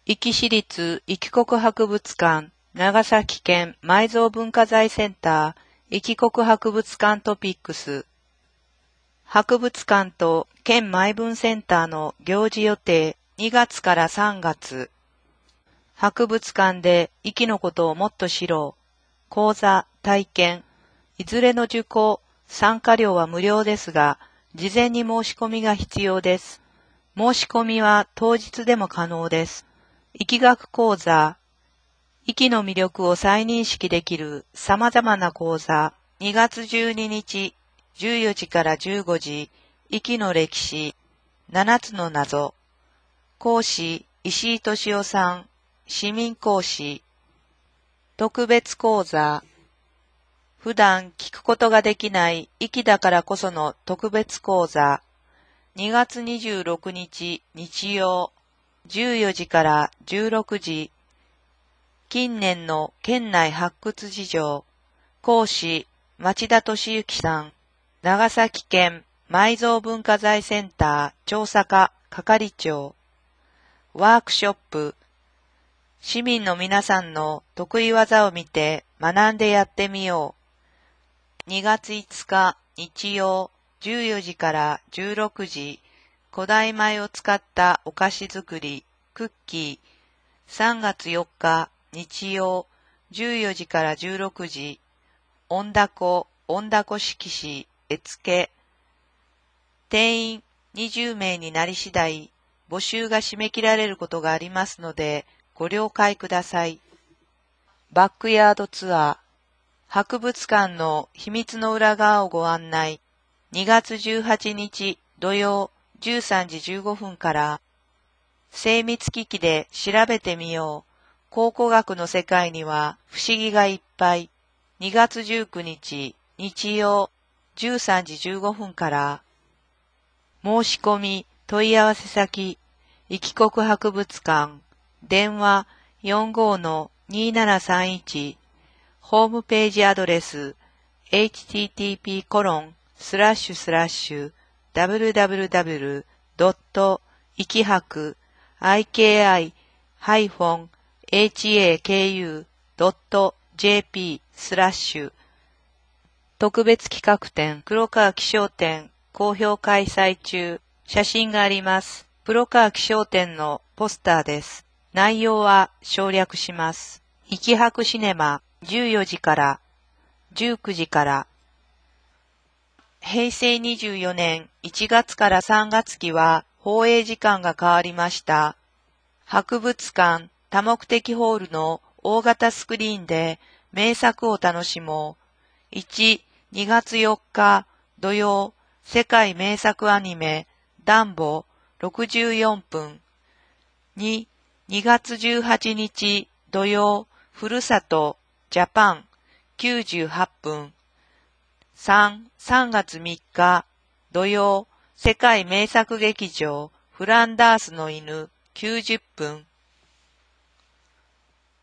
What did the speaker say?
壱岐市立壱岐国博物館、長崎県埋蔵文化財センター、壱岐国博物館トピックス。博物館と県埋文センターの行事予定2月から3月。博物館で壱岐のことをもっと知ろう。講座、体験。いずれの受講、参加料は無料ですが、事前に申し込みが必要です。申し込みは当日でも可能です。壱岐学講座、壱岐の魅力を再認識できる様々な講座、2月12日、14時から15時、壱岐の歴史、7つの謎。講師、石井敏夫さん、市民講師。特別講座、普段聞くことができない壱岐だからこその特別講座、2月26日日曜、14時から16時、近年の県内発掘事情、講師、町田俊之さん、長崎県埋蔵文化財センター調査課係長、ワークショップ、市民の皆さんの得意技を見て学んでやってみよう。2月5日日曜、14時から16時、古代米を使ったお菓子作り、クッキー。3月4日日曜、14時から16時、音凧色紙、絵付け。定員20名になり次第、募集が締め切られることがありますので、ご了解ください。バックヤードツアー、博物館の秘密の裏側をご案内。2月18日土曜13時15分から、精密機器で調べてみよう。考古学の世界には不思議がいっぱい。2月19日日曜13時15分から、申し込み問い合わせ先、壱岐国博物館、電話45-2731、ホームページアドレス http://www.iki-haku.jp/ 特別企画展黒川紀章展好評開催中。写真があります。黒川紀章展のポスターです。内容は省略します。壱岐博シネマ14時から19時から。平成24年1月から3月期は放映時間が変わりました。博物館多目的ホールの大型スクリーンで名作を楽しもう。1、2月4日土曜、世界名作アニメダンボ64分。2、2月18日土曜、ふるさとジャパン98分。3、3月3日土曜、世界名作劇場フランダースの犬90分。